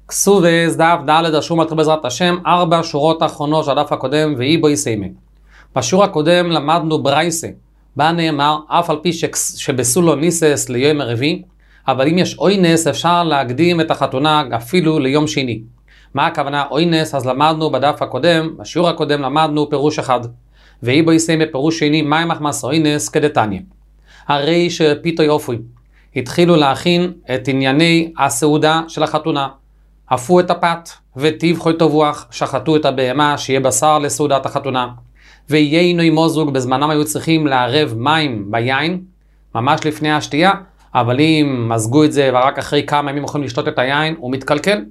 כסובס דף ד' השום על בעזרת השם, 4 שורות האחרונות של הדף הקודם ואי בו יסיימי. בשיעור הקודם למדנו ברייסה, בה נאמר, אף על פי שבסולו ניסס ליום רביעי, אבל אם יש אוינס אפשר להקדים את החתונה אפילו ליום שני. מה הכוונה אוינס? אז למדנו בדף הקודם, בשיעור הקודם למדנו פירוש אחד, ואי בו יסיימי פירוש שני, מה מחמס אוינס כדתניא. הרי שפיתו יופי, התחילו להכין את ענייני הסעודה של החתונה. הפו את הפת וטיבחו את הרוח, שחטו את הבהמה שיהיה בשר לסעודת החתונה. ויינו עם מוזוג, בזמנם היו צריכים לערב מים ביין, ממש לפני השתייה, אבל אם מזגו את זה ורק אחרי כמה ימים יכולים לשתות את היין, הוא מתקלקל.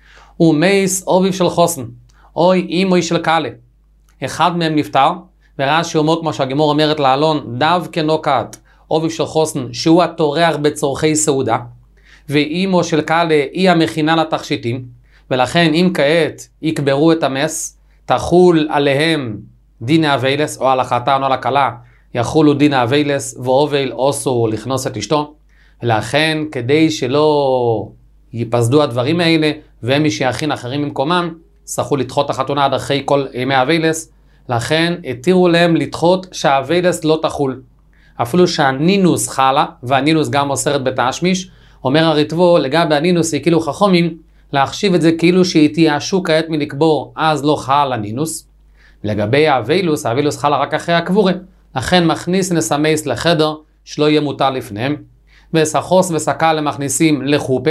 ומייס אוביב של חוסן, אוי אימוי של קלה. אחד מהם נפטר, ורש"י אומר כמו שהגמור אומרת לעלון, דו כנוקת, אוביב של חוסן, שהוא התורח בצורכי סעודה, ואימו של קלה היא המכינה לתכשיטים, ולכן אם כעת יקברו את המס, תחול עליהם דין האבילס, או על החתן או על הכלה, יחולו דין האבילס, ואובל אוסו לכנוס את אשתו, ולכן כדי שלא ייפסדו הדברים האלה, והם מי שיכין אחרים במקומם, צריכו לדחות החתונה עד אחרי כל ימי האבילס, לכן התירו להם לדחות שהאבילס לא תחול. אפילו שהנינוס חלה, והנינוס גם אוסרת בתשמיש, אומר הריטבו, לגבי הנינוס היא כאילו חכמים, להחשיב את זה כאילו שהתייאשו כעת מלקבור, אז לא חל הנינוס. לגבי האבילוס, האבילוס חלה רק אחרי הקבורה, לכן מכניס נסמייס לחדר, שלא יהיה מותר לפניהם, וסחוס וסקה למכניסים לחופה,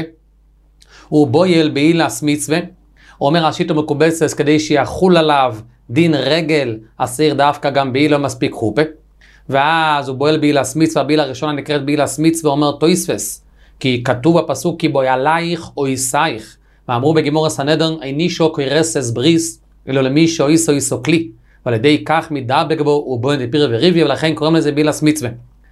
ובויל באילס מצווה, אומר השיטו מקובצס כדי שיחול עליו דין רגל, אסיר דווקא גם באילו מספיק חופה, ואז הוא בועל באילס מצווה, באילה הראשונה נקראת באילס מצווה, אומר תויספס, כי כתוב בפסוק כי בויעלייך או איסייך, ואמרו בגמור הסנהדרין, אינישו קוירסס בריס, אלא למי שאויסו איסו כלי, ועל ידי כך מדבק בו ובוין דפיר וריביה, ולכן קוראים לזה באילס מצווה.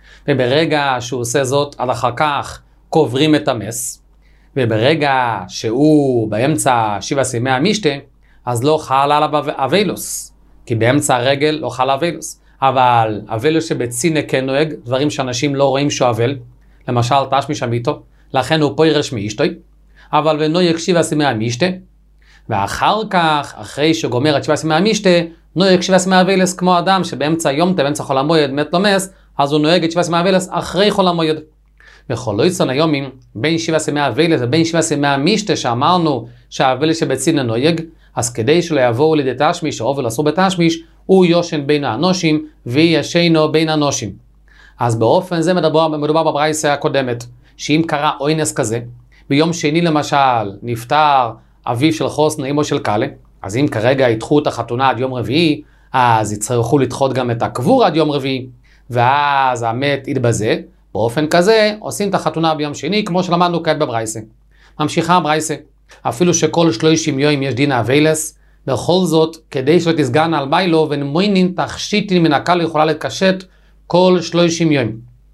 וברגע שהוא עושה זאת, עד אחר כך קוברים את המס, וברגע שהוא באמצע 7 ימי המשתה, אז לא חל עליו אבילוס, כי באמצע הרגל לא חל אבילוס. אבל אבילוס שבצינה כן נוהג, דברים שאנשים לא רואים שהוא אבל, למשל תשמיש אמיתו, לכן הוא פוירש מאשתוי, אבל ונוהג 7 ימי המשתה, ואחר כך, אחרי שגומר את 7 ימי המשתה, נוהג 7 ימי אבילוס כמו אדם שבאמצע יום באמצע חול המועד מת למס, אז הוא נוהג את 7 ימי אבילוס אחרי חול המועד. וכל לא יצאו היומים, בין 7 ימי אבילוס ובין 7 ימי המשתה שאמרנו שהאבילוס שבצינה נוהג, אז כדי שלא יבואו לידי תשמיש או אבל אסור בתשמיש, הוא יושן בין האנושים וישנו בין האנושים. אז באופן זה מדובר בברייסה הקודמת, שאם קרה אוינס כזה, ביום שני למשל נפטר אביו של חוסן, אמו של קלה, אז אם כרגע ידחו את החתונה עד יום רביעי, אז יצטרכו לדחות גם את הקבור עד יום רביעי, ואז המת יתבזה, באופן כזה עושים את החתונה ביום שני, כמו שלמדנו כעת בברייסה. ממשיכה הברייסה, אפילו שכל 30 יום יש דין האבילס, בכל זאת, כדי שלא תסגן על ביילו, ונמוינין תכשיטין מן הקל יכולה להתקשט כל 30 יום.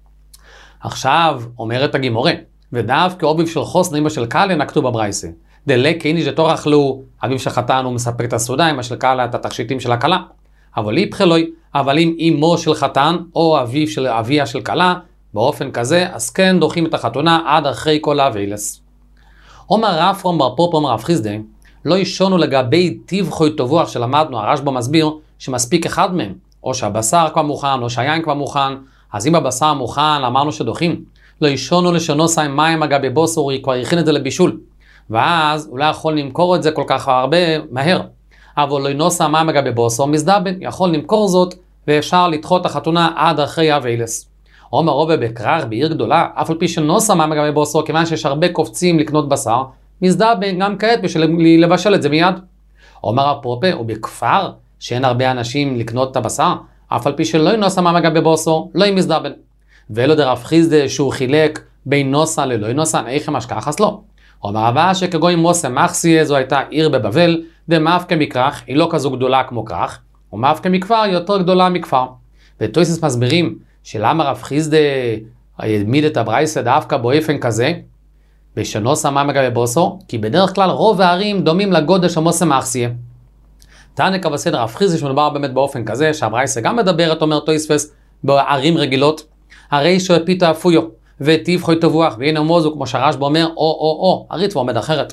עכשיו, אומרת הגימורה, ודווקא אביו של חוסן, אמא של קלה, נקטו בברייסה. דלק איניש דתור אכלו, אביו של חתן הוא מספק את הסעודה, אמא של קלה את התכשיטים של הקלה. אבל איפכלוי, אבל אם אמו של חתן, או אביה של קלה, באופן כזה, אז כן דוחים את החתונה עד אחרי כל האבילס. אומר רב פרום בר פופא אומר רב חיסדא, לא ישונו לגבי טיבחו טובוח שלמדנו, הרשב"א מסביר שמספיק אחד מהם, או שהבשר כבר מוכן, או שהיין כבר מוכן, אז אם הבשר מוכן, אמרנו שדוחים. לא ישונו לשנוסה עם מים אגבי בוסר, הוא כבר יכין את זה לבישול, ואז הוא לא יכול למכור את זה כל כך הרבה מהר. אבל לא ינוסה מים אגבי בוסר, מזדבן, יכול למכור זאת, ואפשר לדחות את החתונה עד אחרי האבילס. אומר רובה בקרח בעיר גדולה, אף על פי שנוסה מים אגבי בוסר, כיוון שיש הרבה קופצים לקנות בשר, מזדבן גם כעת בשביל לבשל את זה מיד. אומר הפרופא, ובכפר שאין הרבה אנשים לקנות את הבשר, אף על פי שלא ינוסה מים אגבי בוסר, לא עם מזדבן. ואלו דרב חיסדא שהוא חילק בין נוסה ללא נוסה, נאיכם השכח אז לא. אומר הבא שכגוי מוסה מחסיה, זו הייתה עיר בבבל, דמאפקה מכרך, היא לא כזו גדולה כמו כרך, ומאפקה מכפר היא יותר גדולה מכפר. ותויסס מסבירים שלמה רב חיסדא העמיד את הברייסה דווקא באופן כזה, בשנוסה מים אגבי בוסר, כי בדרך כלל רוב הערים דומים לגודל של מוסה מחסיה. תענק בסדר רב חיסדא שמדובר באמת באופן כזה, שהברייסה גם מדברת, אומר תויספס, בערים רגילות, הרי שפיתו אפויו, וטיבחו טובוח, והנה מוזו, כמו שהרשב"א אומר, או, הריטב"א עומד אחרת.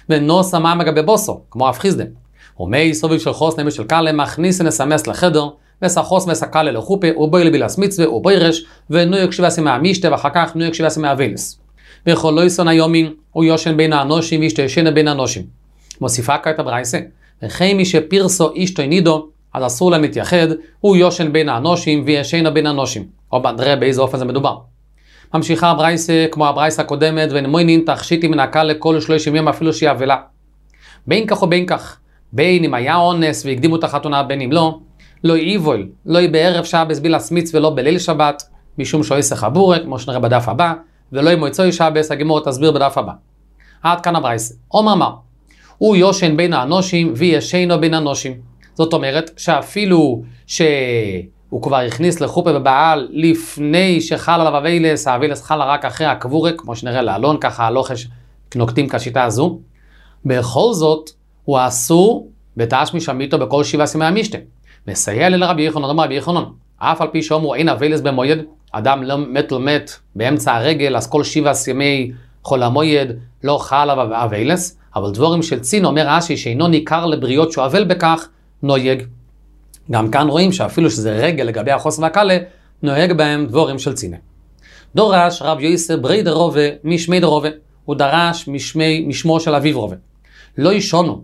ונוס המים אגבי בוסו, כמו אף חיסדה. ומי סוביב של חוס נמי של קלה, מכניס נסמס לחדר, וסחוס מסקלה לחופה, ובוי לבילס מצווה, ובוי רש, ונוי יקשיבה סימה המשתה, ואחר כך נוי יקשיבה סימה אבילס. וכל לא יסון היומין, הוא יושן בין האנושים, וישתשן בין האנושים. מוסיפה כעת הברייסה, וכי מי שפירסו אישתו נידו, אז אסור להם להתייחד, הוא יושן בין האנושים, וישן בין האנושים. או נראה באיזה אופן זה מדובר. ממשיכה הברייסה, כמו הברייסה הקודמת, ונמוינין תכשיטי מן הקל לכל 30 יום, אפילו שהיא אבלה. בין כך או בין כך, בין אם היה אונס והקדימו את החתונה, בין אם לא, לא איבול, לא בערב שבס בילס מצווה ולא בליל שבת, משום שאיסך הבורק, כמו שנראה בדף הבא, ולא מועצוי שבס, הגמור תסביר בדף הבא. עד כאן הברייסה. אומר, הוא יושן בין האנושים וישנו בין האנושים. זאת אומרת שאפילו שהוא כבר הכניס לחופה בבעל לפני שחל עליו אבילס, האבילס חל רק אחרי הקבורק, כמו שנראה לאלון, ככה הלוחש נוקטים כשיטה הזו. בכל זאת, הוא אסור בתשמיש המיתו בכל 7 סימי המשתה. מסייע לרבי יחנון, אומר רבי יחנון, אף על פי שאומרו אין אבילס במויד, אדם לא מת באמצע הרגל, אז כל 7 סימי חול המויד לא חל עליו אבילס, אבל דבורים של צין אומר רש"י שאינו ניכר לבריות שהוא אבל בכך, נויג. גם כאן רואים שאפילו שזה רגל לגבי החוס והקלה, נוהג בהם דבורים של צינה. דורש רב יוסף ברי דרובה משמי דרובה, הוא דרש משמו של אביו רובה. לא ישונו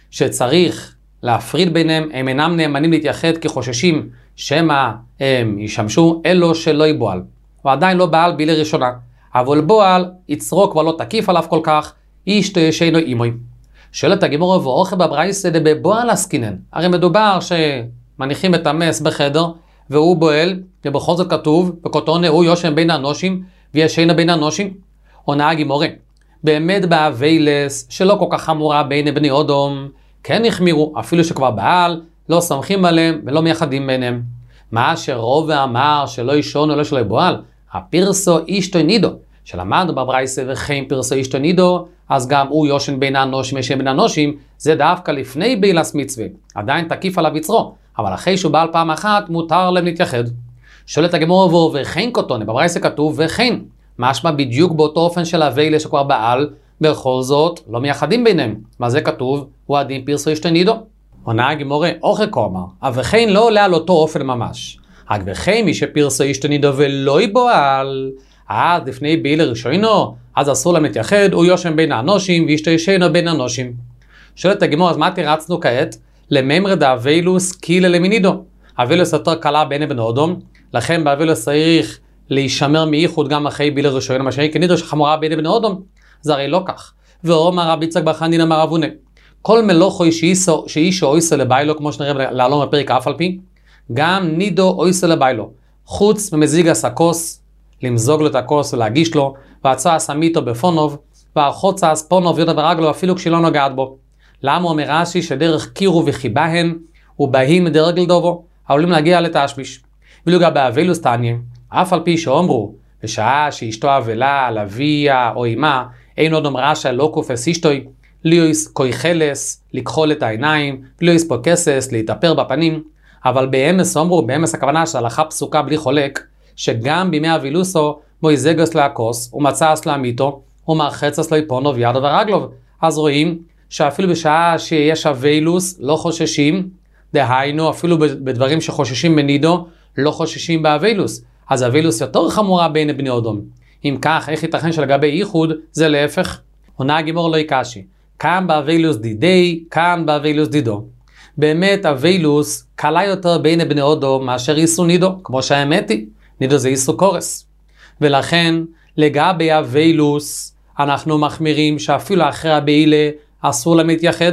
שצריך להפריד ביניהם, הם אינם נאמנים להתייחד כחוששים שמה הם ישמשו, אלו שלא יבועל. הוא עדיין לא בעל בילה ראשונה, אבל בועל יצרו כבר לא תקיף עליו כל כך, אישתו ישנו אימוי. שואלת הגמרא ואוכל בברייסה דבבועל עסקינן. הרי מדובר שמניחים את המס בחדר, והוא בועל, ובכל זאת כתוב, בכותונה הוא יושן בין האנושים, וישנה בין האנושים. עונה הגמרא, באמת באבילס, שלא כל כך חמורה בין בני אודום, כן החמירו, אפילו שכבר בעל, לא סומכים עליהם ולא מייחדים ביניהם. מה שרוב אמר שלא ישון או לא שלא יבועל, הפירסו אישתו נידו, שלמדנו בברייסה וכן פירסו אישתו נידו, אז גם הוא יושן בין האנושים, ישן בין האנושים, זה דווקא לפני בילס מצווה, עדיין תקיף עליו יצרו, אבל אחרי שהוא בעל פעם אחת, מותר להם להתייחד. שואלת הגמרא וכן כותונה, בברייסה כתוב וכן, משמע בדיוק באותו אופן של אבילס שכבר בעל, בכל זאת לא מייחדים ביניהם. מה זה כתוב? הוא הדין פירסו אישתו נידו. עונה הגמרא, אוכל כומר, וכן לא עולה על אותו אופן ממש. רק וכן מי שפירסו אישתו נידו ולא יבועל, אז לפני בילה ראשונו, אז אסור להם להתייחד, הוא יושן בין האנושים ואישתו ישנו בין האנושים. שואלת הגמרא, אז מה תרצנו כעת? לממרא דאבילוס קילה למינידו. אבילוס יותר קלה בין בני אודום, לכן באבילוס צריך להישמר מייחוד גם אחרי בילה ראשונו, מה שהיא כנידו שחמורה בין בני אודום. זה הרי לא כך. ואומר רבי יצחק בר חנינא אמר אבונה, כל מלוכו שאישו אויסה לביילו, כמו שנראה לעלון בפרק אף על פי, גם נידו אויסה לביילו, חוץ ממזיג הסקוס, למזוג לו את הכוס ולהגיש לו, ועצה הסמיתו בפונוב, והחוצה הספונוב יודע ברגלו אפילו כשלא נוגעת בו. למה אומר רש"י שדרך קירו וחיבהן, ובהים דרגל דובו, העולים להגיע לתשמיש. ואילו גם באבילוס תניא, אף על פי שאומרו, בשעה שאשתו אבלה, על אביה או אמה, אין עוד אמרה שלא כופס אשתוי, ליוס כוי חלס, לקחול את העיניים, ליוס פה כסס, להתאפר בפנים, אבל באמס אומרו, באמס הכוונה שהלכה פסוקה בלי חולק, שגם בימי אבילוסו, מויזגס להכוס, ומצא אסלאמיתו, ומרחץ ליפונו וידו ורגלו. אז רואים שאפילו בשעה שיש אבילוס, לא חוששים, דהיינו, אפילו בדברים שחוששים בנידו, לא חוששים באבילוס. אז אבילוס יותר חמורה בין בני אודום. אם כך, איך ייתכן שלגבי ייחוד, זה להפך? עונה הגמרא לא יקשי. כאן באבילוס דידי, כאן באבילוס דידו. באמת אבילוס קלה יותר בין בני אודום מאשר איסו נידו, כמו שהאמת היא. נידו זה איסו קורס. ולכן, לגבי אבילוס, אנחנו מחמירים שאפילו אחרי הבעילה אסור להם להתייחד.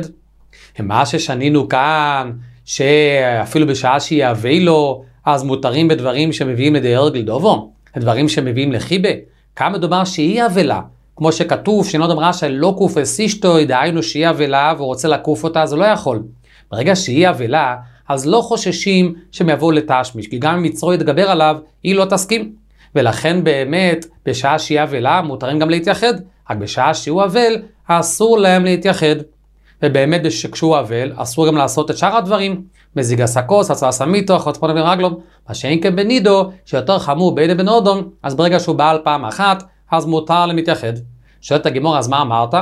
מה ששנינו כאן, שאפילו בשעה שהיא אבילו, אז מותרים בדברים שמביאים לידי הרגל דובו, הדברים שמביאים לחיבה. כאן מדובר שהיא אבלה, כמו שכתוב, שנוד אמרה שלא כופס אשתו, דהיינו שהיא אבלה והוא רוצה לקוף אותה, אז הוא לא יכול. ברגע שהיא אבלה, אז לא חוששים שהם יבואו לתשמיש, כי גם אם יצרו יתגבר עליו, היא לא תסכים. ולכן באמת, בשעה שהיא אבלה, מותרים גם להתייחד, רק בשעה שהוא אבל, אסור להם להתייחד. ובאמת כשהוא אבל, אסור גם לעשות את שאר הדברים, מזיג הסקוס, הצעה סמיתו, חוצפון ורגלום, מה שאין כן בנידו, שיותר חמור בין בן אודום, אז ברגע שהוא בעל פעם אחת, אז מותר להם להתייחד. שואלת הגמרא, אז מה אמרת?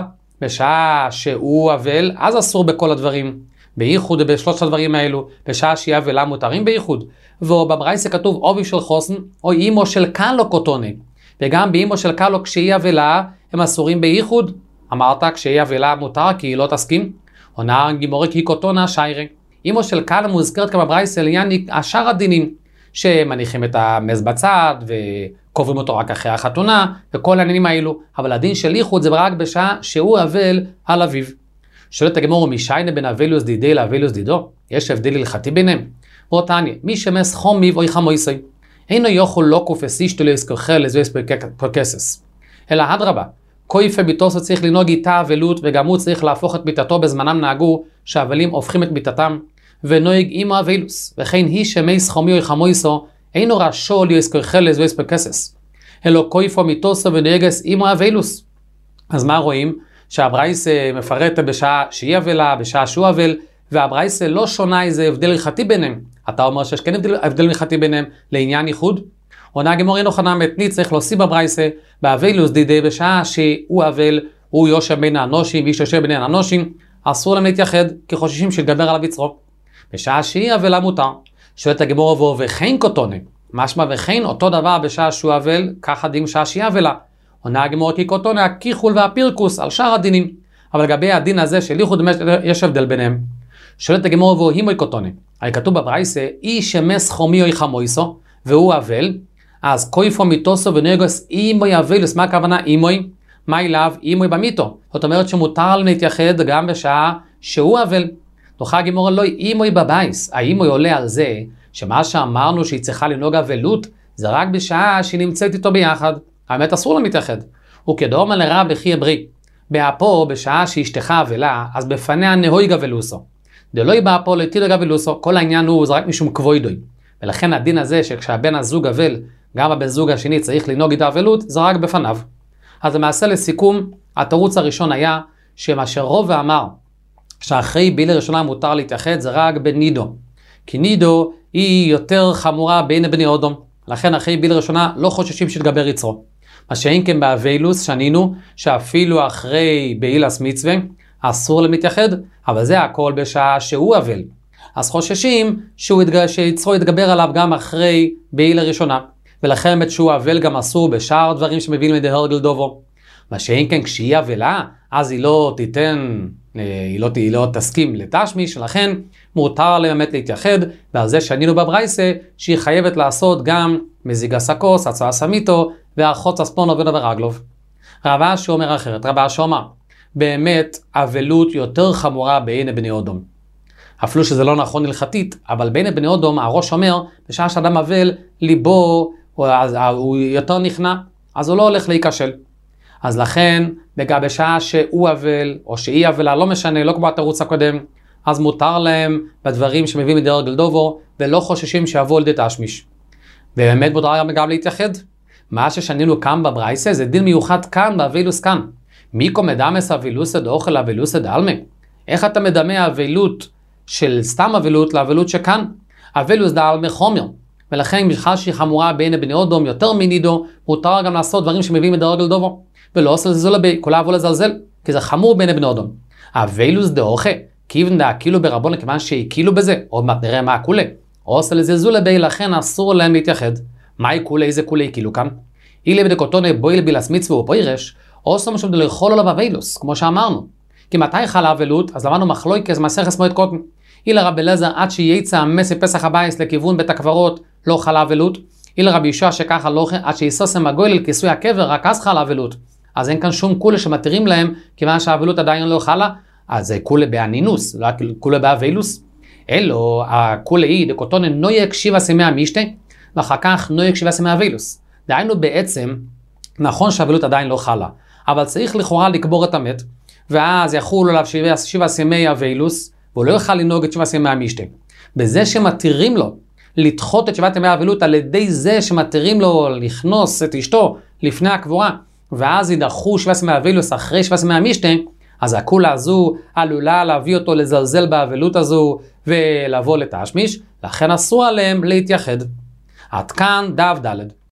בשעה שהוא אבל, אז אסור בכל הדברים. בייחוד בשלושת הדברים האלו, בשעה שהיא אבלה מותרים בייחוד. ובברייסה כתוב אובי של חוסן, או אימו של קלו קוטונה. וגם באימו של קלו כשהיא אבלה, הם אסורים בייחוד. אמרת כשהיא אבלה מותר כי היא לא תסכים. עונה גימורי כי קוטונה שיירה. אימו של קלו מוזכרת כמה ברייסה לעניין השאר הדינים, שמניחים את המז בצד וקוברים אותו רק אחרי החתונה וכל העניינים האלו. אבל הדין של ייחוד זה רק בשעה שהוא אבל על אביו. שואלת הגמור, משיינה בין אבילוס דידי לאבילוס דידו? יש הבדל הלכתי ביניהם. רוטניה, מי שמס חומיב או יחמויסי, אינו יוכל לא כופסיש תלו יזכוכל לזו פרקסס. אלא הדרבה, קויפה ביתוסו צריך לנהוג איתה אבלות, וגם הוא צריך להפוך את מיתתו בזמנם נהגו, שהאבלים הופכים את מיתתם, ונוהג אימו אבילוס, וכן היא שמס חומי או יחמויסו, אינו רשו לא יזכוכל לזו פרקסס. אלא קויפה מיתוסו ונוהגס אימו אבילוס. אז מה רואים? שהברייס מפרט בשעה שהיא אבלה, בשעה שהוא אבל, והברייס לא שונה איזה הבדל הלכתי ביניהם. אתה אומר שיש כן הבדל הלכתי ביניהם לעניין ייחוד? עונה הגמור אינו חנם מתני, צריך להוסיף בברייס, באבילוס דידי בשעה שהוא אבל, הוא יושב בין האנושים, איש יושב בין האנושים, אסור להם להתייחד, כי חוששים שיתגבר עליו יצרו. בשעה שהיא אבלה מותר. שואלת הגמור וכן קוטונה, משמע וכן אותו דבר בשעה שהוא אבל, ככה דין בשעה שהיא אבלה. עונה הגמור כי קוטונה הכיחול והפירקוס על שאר הדינים. אבל לגבי הדין הזה של ייחוד יש הבדל ביניהם. שואלת הגמור והימוי קוטונה. הרי כתוב בברייסה, אי שמס חומי או יחמויסו, והוא אבל, אז קויפו מיתוסו ונגוס אימוי אבילוס. מה הכוונה אימוי? מה אליו? אימוי במיתו. זאת אומרת שמותר להתייחד גם בשעה שהוא אבל. דוחה הגמור לא אימוי בבייס. האימוי עולה על זה, שמה שאמרנו שהיא צריכה לנהוג אבלות, זה רק בשעה שהיא נמצאת איתו ביחד. האמת אסור לה מתייחד. וכדאומר לרב לחי אברי. באפו בשעה שאשתך אבלה, אז בפניה נהויג אבלוסו. דלוי באפו לתידוג אבלוסו, כל העניין הוא זה רק משום כבוידוי. ולכן הדין הזה שכשהבן הזוג אבל, גם הבן זוג השני צריך לנהוג את האבלות, זה רק בפניו. אז למעשה לסיכום, התירוץ הראשון היה שמה שרוב אמר, שאחרי בילה ראשונה מותר להתייחד, זה רק בנידו. כי נידו היא יותר חמורה בין בני אודום. לכן אחרי בילה ראשונה לא חוששים שתגבר יצרו. מה שאין כן באבילוס שנינו, שאפילו אחרי באילס מצווה, אסור למתייחד, אבל זה הכל בשעה שהוא אבל. אז חוששים שיצרו יתגבר עליו גם אחרי באילה ראשונה. ולכן באמת שהוא אבל גם אסור בשאר דברים שמביאים לידי הרגל דובו. מה שאין כן כשהיא אבלה, אז היא לא תסכים לתשמיש, לכן מותר באמת להתייחד, ועל זה שנינו בברייסה, שהיא חייבת לעשות גם מזיג הסקוס, הצעה סמיתו, והרחוץ הספונו ונברגלוב. רבה שאומר אחרת, רבה שאומר, באמת אבלות יותר חמורה בעיני בני אודום. אפילו שזה לא נכון הלכתית, אבל בעיני בני אודום הראש אומר, בשעה שאדם אבל ליבו, הוא יותר נכנע, אז הוא לא הולך להיקשל. אז לכן, בשעה שהוא אבל, או שהיא אבלה, לא משנה, לא כמו התירוץ הקודם, אז מותר להם בדברים שמביאים לידי הרגל דובו, ולא חוששים שיבואו לידי תשמיש. ובאמת מותר גם להתייחד. מה ששנינו כאן בברייסה, זה דין מיוחד כאן, באבילוס כאן. מיקו מדמס אבילוס דאוכל אבילוס דאלמה. איך אתה מדמה אבילות של סתם אבילות לאבילות שכאן? אבילוס דאלמה חומר. ולכן בכלל שהיא חמורה בין בני אודום יותר מנידו, מותר גם לעשות דברים שמביאים לידי הרגל דובו. ולא עושה לזלזל בי, כולה אבוא לזלזל, כי זה חמור בין בני אודום. אבילוס דאוכה, כיוון דאכילו ברבון, כיוון שהכילו בזה, עוד מעט נראה מה הכולה. או עושה לזלזל בי, לכן אסור להם להתייחד. מהי כולה, איזה כולה הכילו כאן? אילי בדקותונה בויל בילס מצווה ופוירש, או עושה משום דלאכול עליו אבילוס, כמו שאמרנו. כי מתי חלה אבלות, אז למדנו מחלוקת מסכת מועד קוטן. אילה רבי אליעזר עד שיצא המס פסח הבייס לכיוון בית הקברות, לא חלה אבלות. אילה רבי יהושע שככה לא עד שיסוסם הגויל אל כיסוי הקבר, רק אז חלה אבלות. אז אין כאן שום כולה שמתירים להם, כיוון שהאבלות עדיין לא חלה, אז זה כולה באנינוס, לא כולה באבילוס. אלו, הכולה היא דקותונה נויק 7 סימי המשתה, ואחר כך נויק 7 סימי אבילוס. דהיינו בעצם, נכון שהאבלות עדיין לא חלה, אבל צריך לכאורה לקבור את המת, ואז יחולו עליו 7 סימי אבילוס, והוא לא יוכל לנהוג את 7 סימי המשתה. בזה שמתירים לו לדחות את 7 ימי האבלות, על ידי זה שמתירים לו לכנוס את אשתו לפני הקבורה, ואז ידחו 7 סימי אבילוס אחרי 7 סימי המשתה, אז הכולה הזו עלולה להביא אותו לזלזל באבלות הזו ולבוא לתשמיש, לכן אסור עליהם להתייחד. עד כאן דף ד'.